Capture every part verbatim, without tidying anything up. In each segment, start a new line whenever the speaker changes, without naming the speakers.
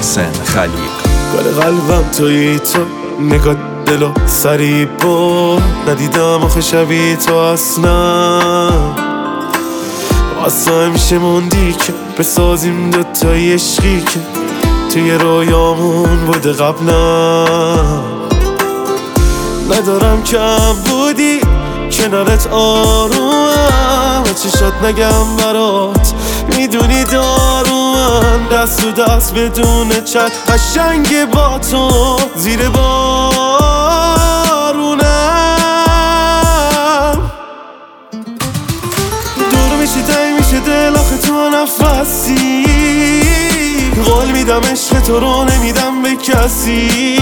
محسن خلیق.
گل قلبم تویی تو، نگاه دلو سری بود، ندیدم آخه شبیه تو اصلا. واسه همیشه موندی که بسازیم دوتای عشقی که توی رویامون بوده قبلا. ندارم کم بودی کنارت آرومم، چی شد نگم برات میدونی دارومم. دست و دست بدون چت قشنگ با تو زیر بارونم. دور میشه تایی میشه دل آخه تو نفسی، قول میدم عشق تو رو نمیدم به کسی.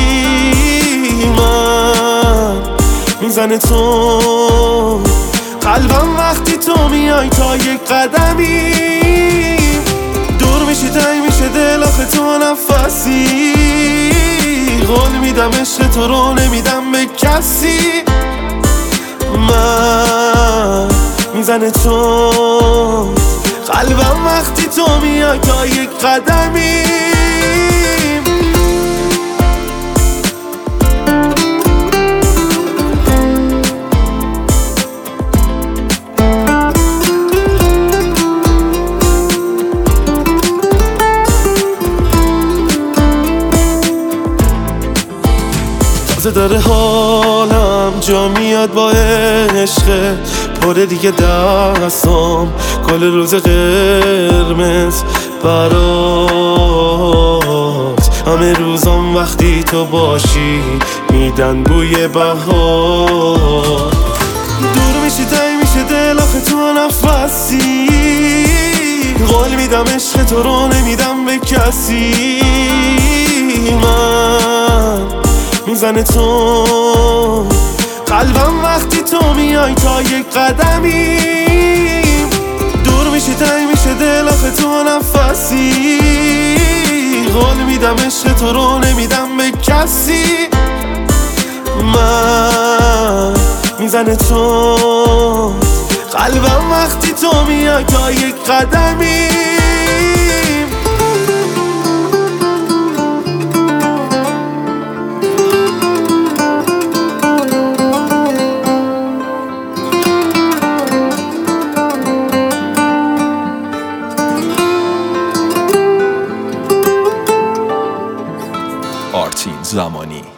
من میزنه تو قلبم وقتی تو میای تا یک قدمی. دور میشه تایی میشه دل آخه تو نفسی، قول میدم عشق تو رو نمیدم به کسی. من میزنه تو قلبم وقتی تو میای تا یک قدمی. تازه داره حالم جا میاد با عشق، باره دیگه دستم گل روز قرمز برات. همه روزام وقتی تو باشی میدن بوی بهار. دور میشی تایی میشه دل آخه تو نفسی، قول میدم عشق تو رو نمیدم به کسی. من میزنه تو قلبم وقتی تو میای تا یک قدمی. دور میشه تایی میشه دل آخه تو نفسی، قول میدم عشق تو رو نمیدم به کسی. من میزنه تو قلبم وقتی تو میای تا یک قدمی.
آرتین زمانی.